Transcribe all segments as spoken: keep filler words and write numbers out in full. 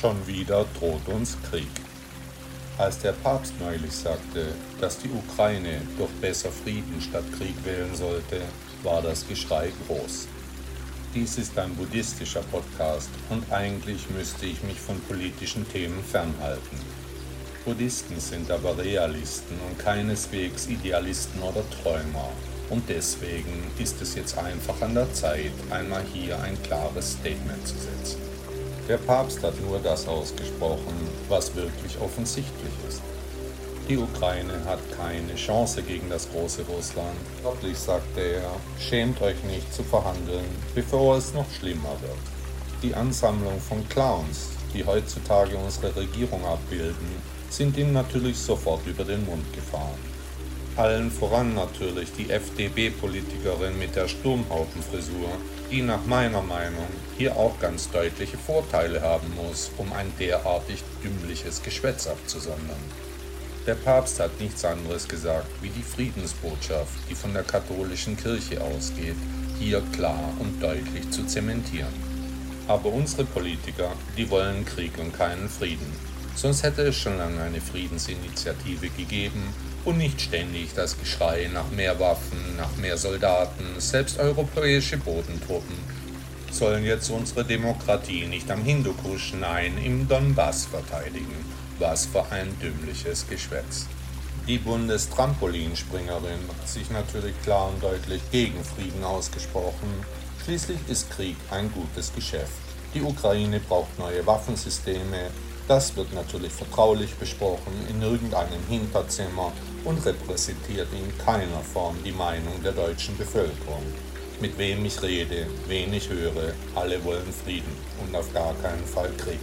Schon wieder droht uns Krieg. Als der Papst neulich sagte, dass die Ukraine doch besser Frieden statt Krieg wählen sollte, war das Geschrei groß. Dies ist ein buddhistischer Podcast und eigentlich müsste ich mich von politischen Themen fernhalten. Buddhisten sind aber Realisten und keineswegs Idealisten oder Träumer. Und deswegen ist es jetzt einfach an der Zeit, einmal hier ein klares Statement zu setzen. Der Papst hat nur das ausgesprochen, was wirklich offensichtlich ist. Die Ukraine hat keine Chance gegen das große Russland. Wörtlich sagte er, schämt euch nicht zu verhandeln, bevor es noch schlimmer wird. Die Ansammlung von Clowns, die heutzutage unsere Regierung abbilden, sind ihm natürlich sofort über den Mund gefahren. Allen voran natürlich die F D P-Politikerin mit der Sturmhautenfrisur, die nach meiner Meinung hier auch ganz deutliche Vorteile haben muss, um ein derartig dümmliches Geschwätz abzusondern. Der Papst hat nichts anderes gesagt, wie die Friedensbotschaft, die von der katholischen Kirche ausgeht, hier klar und deutlich zu zementieren. Aber unsere Politiker, die wollen Krieg und keinen Frieden. Sonst hätte es schon lange eine Friedensinitiative gegeben und nicht ständig das Geschrei nach mehr Waffen, nach mehr Soldaten, selbst europäische Bodentruppen sollen jetzt unsere Demokratie nicht am Hindukusch, nein, im Donbass verteidigen. Was für ein dümmliches Geschwätz. Die Bundestrampolinspringerin hat sich natürlich klar und deutlich gegen Frieden ausgesprochen. Schließlich ist Krieg ein gutes Geschäft. Die Ukraine braucht neue Waffensysteme. Das wird natürlich vertraulich besprochen in irgendeinem Hinterzimmer und repräsentiert in keiner Form die Meinung der deutschen Bevölkerung. Mit wem ich rede, wen ich höre, alle wollen Frieden und auf gar keinen Fall Krieg.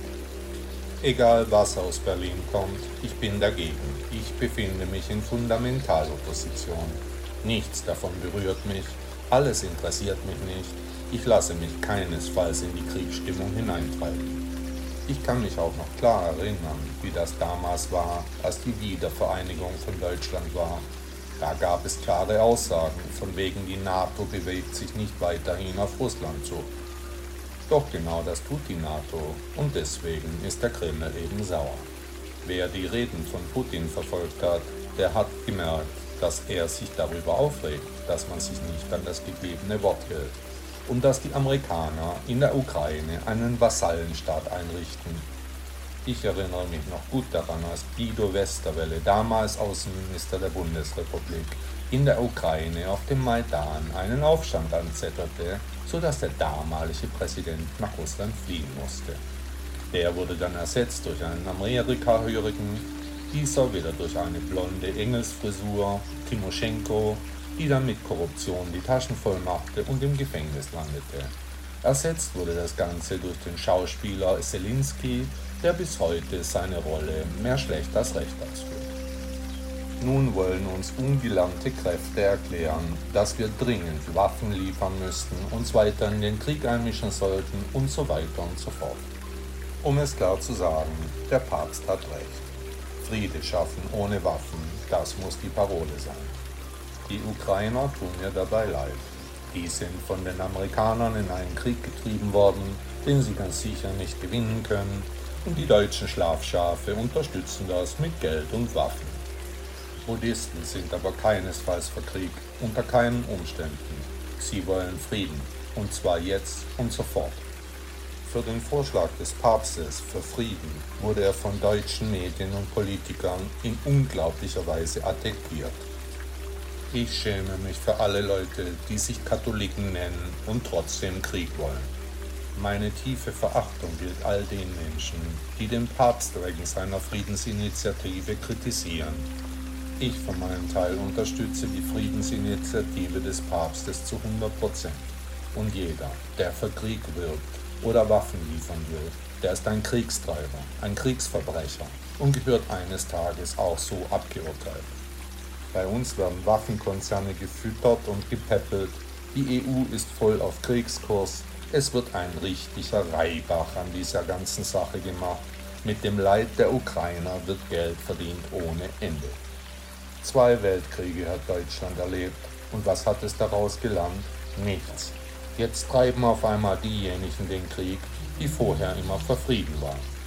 Egal was aus Berlin kommt, ich bin dagegen. Ich befinde mich in Fundamentalopposition. Nichts davon berührt mich, alles interessiert mich nicht. Ich lasse mich keinesfalls in die Kriegsstimmung hineintreiben. Ich kann mich auch noch klar erinnern, wie das damals war, als die Wiedervereinigung von Deutschland war. Da gab es klare Aussagen, von wegen die NATO bewegt sich nicht weiterhin auf Russland zu. Doch genau das tut die NATO und deswegen ist der Kreml eben sauer. Wer die Reden von Putin verfolgt hat, der hat gemerkt, dass er sich darüber aufregt, dass man sich nicht an das gegebene Wort hält. Und dass die Amerikaner in der Ukraine einen Vasallenstaat einrichten. Ich erinnere mich noch gut daran, als Guido Westerwelle, damals Außenminister der Bundesrepublik, in der Ukraine auf dem Maidan einen Aufstand anzettelte, sodass der damalige Präsident nach Russland fliehen musste. Der wurde dann ersetzt durch einen Amerika-Hörigen, dieser wieder durch eine blonde Engelsfrisur, Timoschenko, die dann mit Korruption die Taschen voll machte und im Gefängnis landete. Ersetzt wurde das Ganze durch den Schauspieler Zelensky, der bis heute seine Rolle mehr schlecht als recht ausführt. Nun wollen uns ungelernte Kräfte erklären, dass wir dringend Waffen liefern müssten, uns weiter in den Krieg einmischen sollten und so weiter und so fort. Um es klar zu sagen, der Papst hat recht. Friede schaffen ohne Waffen, das muss die Parole sein. Die Ukrainer tun mir dabei leid. Die sind von den Amerikanern in einen Krieg getrieben worden, den sie ganz sicher nicht gewinnen können, und die deutschen Schlafschafe unterstützen das mit Geld und Waffen. Buddhisten sind aber keinesfalls für Krieg, unter keinen Umständen. Sie wollen Frieden, und zwar jetzt und sofort. Für den Vorschlag des Papstes für Frieden wurde er von deutschen Medien und Politikern in unglaublicher Weise attackiert. Ich schäme mich für alle Leute, die sich Katholiken nennen und trotzdem Krieg wollen. Meine tiefe Verachtung gilt all den Menschen, die den Papst wegen seiner Friedensinitiative kritisieren. Ich von meinem Teil unterstütze die Friedensinitiative des Papstes zu hundert Prozent. Und jeder, der für Krieg wirbt oder Waffen liefern will, der ist ein Kriegstreiber, ein Kriegsverbrecher und gehört eines Tages auch so abgeurteilt. Bei uns werden Waffenkonzerne gefüttert und gepäppelt, die E U ist voll auf Kriegskurs, es wird ein richtiger Reibach an dieser ganzen Sache gemacht. Mit dem Leid der Ukrainer wird Geld verdient ohne Ende. Zwei Weltkriege hat Deutschland erlebt und was hat es daraus gelernt? Nichts. Jetzt treiben auf einmal diejenigen den Krieg, die vorher immer für Frieden waren.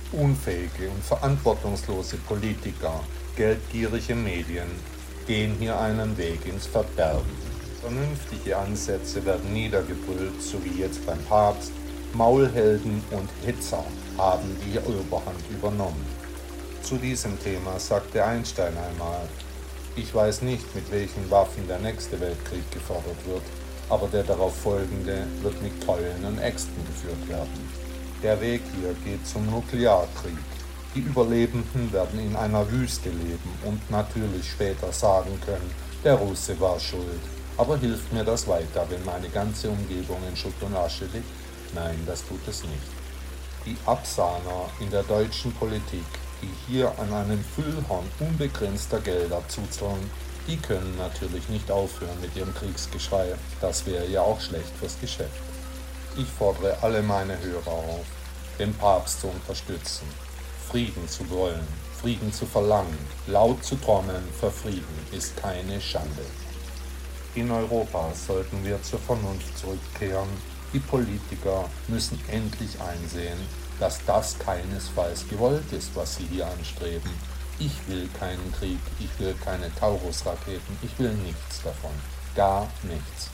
Unfähige und verantwortungslose Politiker, geldgierige Medien gehen hier einen Weg ins Verderben. Vernünftige Ansätze werden niedergebrüllt, so wie jetzt beim Papst. Maulhelden und Hitzer haben die Oberhand übernommen. Zu diesem Thema sagte Einstein einmal: Ich weiß nicht, mit welchen Waffen der nächste Weltkrieg gefordert wird, aber der darauf folgende wird mit Keulen und Äxten geführt werden. Der Weg hier geht zum Nuklearkrieg. Die Überlebenden werden in einer Wüste leben und natürlich später sagen können, der Russe war schuld. Aber hilft mir das weiter, wenn meine ganze Umgebung in Schutt und Asche liegt? Nein, das tut es nicht. Die Absahner in der deutschen Politik, die hier an einem Füllhorn unbegrenzter Gelder zuzeln, die können natürlich nicht aufhören mit ihrem Kriegsgeschrei. Das wäre ja auch schlecht fürs Geschäft. Ich fordere alle meine Hörer auf, den Papst zu unterstützen, Frieden zu wollen, Frieden zu verlangen, laut zu trommeln für Frieden ist keine Schande. In Europa sollten wir zur Vernunft zurückkehren. Die Politiker müssen endlich einsehen, dass das keinesfalls gewollt ist, was sie hier anstreben. Ich will keinen Krieg, ich will keine Taurus-Raketen, ich will nichts davon. Gar nichts.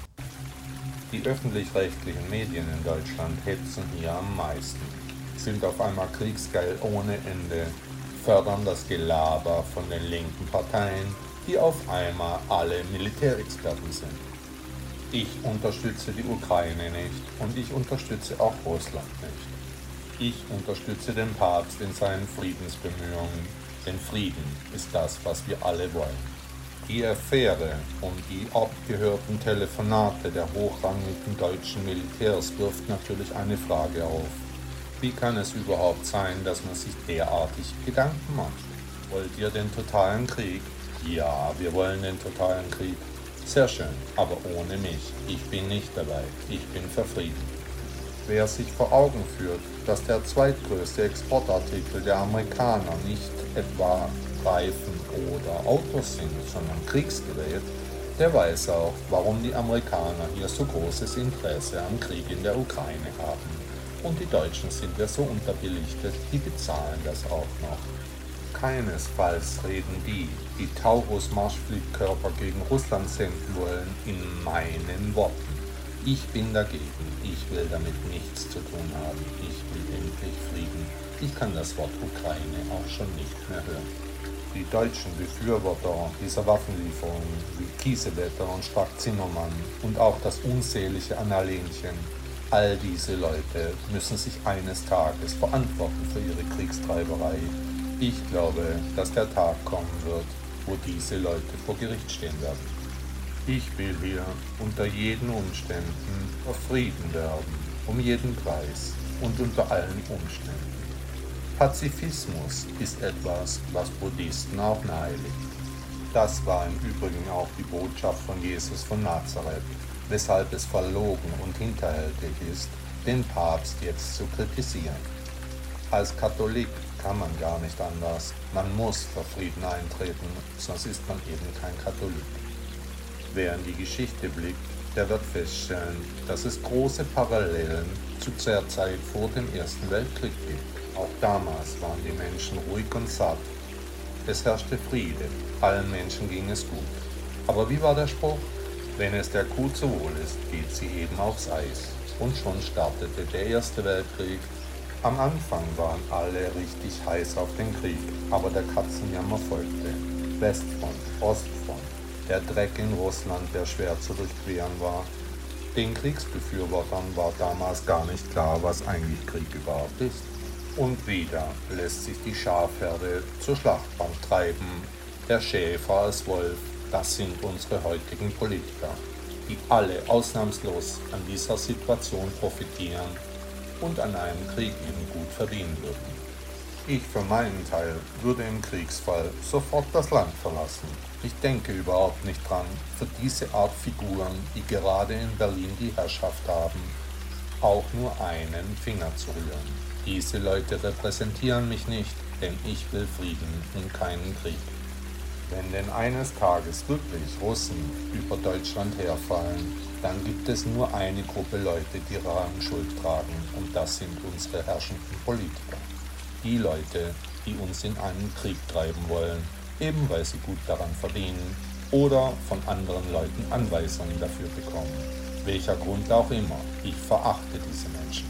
Die öffentlich-rechtlichen Medien in Deutschland hetzen hier am meisten, sind auf einmal kriegsgeil ohne Ende, fördern das Gelaber von den linken Parteien, die auf einmal alle Militärexperten sind. Ich unterstütze die Ukraine nicht und ich unterstütze auch Russland nicht. Ich unterstütze den Papst in seinen Friedensbemühungen, denn Frieden ist das, was wir alle wollen. Die Affäre um die abgehörten Telefonate der hochrangigen deutschen Militärs wirft natürlich eine Frage auf. Wie kann es überhaupt sein, dass man sich derartig Gedanken macht? Wollt ihr den totalen Krieg? Ja, wir wollen den totalen Krieg. Sehr schön, aber ohne mich. Ich bin nicht dabei. Ich bin für Frieden. Wer sich vor Augen führt, dass der zweitgrößte Exportartikel der Amerikaner nicht etwa Reifen oder Autos sind, sondern Kriegsgerät, der weiß auch, warum die Amerikaner hier so großes Interesse am Krieg in der Ukraine haben. Und die Deutschen sind ja so unterbelichtet, die bezahlen das auch noch. Keinesfalls reden die, die Taurus-Marschflugkörper gegen Russland senden wollen, in meinen Worten. Ich bin dagegen, ich will damit nichts zu tun haben, ich will endlich Frieden. Ich kann das Wort Ukraine auch schon nicht mehr hören. Die deutschen Befürworter dieser Waffenlieferungen wie Kiesewetter und Strack-Zimmermann und auch das unselige Annalenchen, all diese Leute müssen sich eines Tages verantworten für ihre Kriegstreiberei. Ich glaube, dass der Tag kommen wird, wo diese Leute vor Gericht stehen werden. Ich will hier unter jeden Umständen für Frieden werben, um jeden Preis und unter allen Umständen. Pazifismus ist etwas, was Buddhisten auch nahe liegt. Das war im Übrigen auch die Botschaft von Jesus von Nazareth, weshalb es verlogen und hinterhältig ist, den Papst jetzt zu kritisieren. Als Katholik kann man gar nicht anders. Man muss für Frieden eintreten, sonst ist man eben kein Katholik. Wer in die Geschichte blickt, der wird feststellen, dass es große Parallelen zu der Zeit vor dem Ersten Weltkrieg gibt. Auch damals waren die Menschen ruhig und satt. Es herrschte Friede, allen Menschen ging es gut. Aber wie war der Spruch? Wenn es der Kuh zu wohl ist, geht sie eben aufs Eis. Und schon startete der Erste Weltkrieg. Am Anfang waren alle richtig heiß auf den Krieg, aber der Katzenjammer folgte. Westfront, Ostfront, der Dreck in Russland, der schwer zu durchqueren war. Den Kriegsbefürwortern war damals gar nicht klar, was eigentlich Krieg überhaupt ist. Und wieder lässt sich die Schafherde zur Schlachtbank treiben. Der Schäfer als Wolf, das sind unsere heutigen Politiker, die alle ausnahmslos an dieser Situation profitieren und an einem Krieg eben gut verdienen würden. Ich für meinen Teil würde im Kriegsfall sofort das Land verlassen. Ich denke überhaupt nicht dran, für diese Art Figuren, die gerade in Berlin die Herrschaft haben, auch nur einen Finger zu rühren. Diese Leute repräsentieren mich nicht, denn ich will Frieden und keinen Krieg. Wenn denn eines Tages wirklich Russen über Deutschland herfallen, dann gibt es nur eine Gruppe Leute, die daran Schuld tragen, und das sind unsere herrschenden Politiker. die Leute, die uns in einen Krieg treiben wollen, eben weil sie gut daran verdienen oder von anderen Leuten Anweisungen dafür bekommen. Welcher Grund auch immer, ich verachte diese Menschen.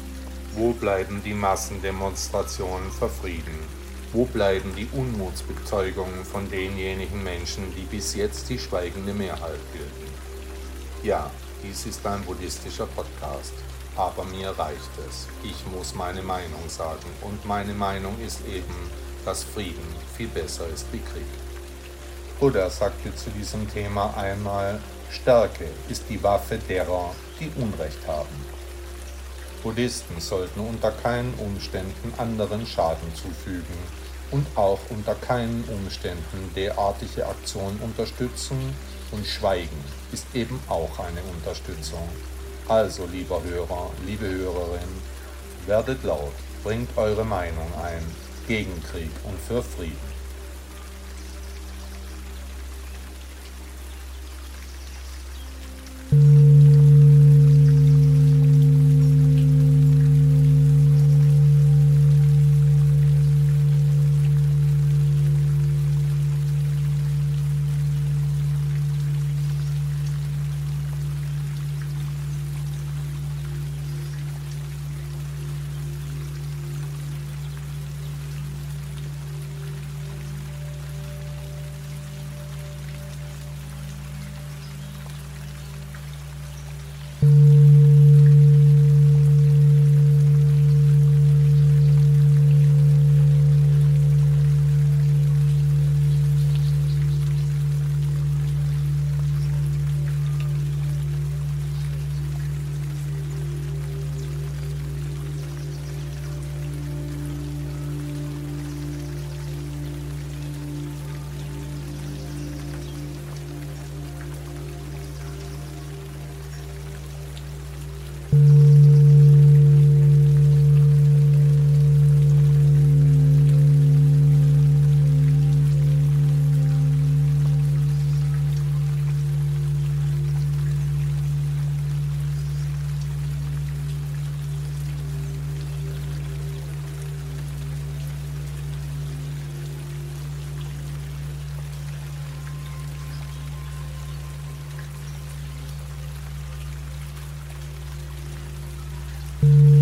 Wo bleiben die Massendemonstrationen für Frieden? Wo bleiben die Unmutsbezeugungen von denjenigen Menschen, die bis jetzt die schweigende Mehrheit bilden? Ja, dies ist ein buddhistischer Podcast, aber mir reicht es. Ich muss meine Meinung sagen und meine Meinung ist eben, dass Frieden viel besser ist wie Krieg. Buddha sagte zu diesem Thema einmal, Stärke ist die Waffe derer, die Unrecht haben. Buddhisten sollten unter keinen Umständen anderen Schaden zufügen und auch unter keinen Umständen derartige Aktionen unterstützen, und Schweigen ist eben auch eine Unterstützung. Also, lieber Hörer, liebe Hörerin, werdet laut, bringt eure Meinung ein, gegen Krieg und für Frieden. you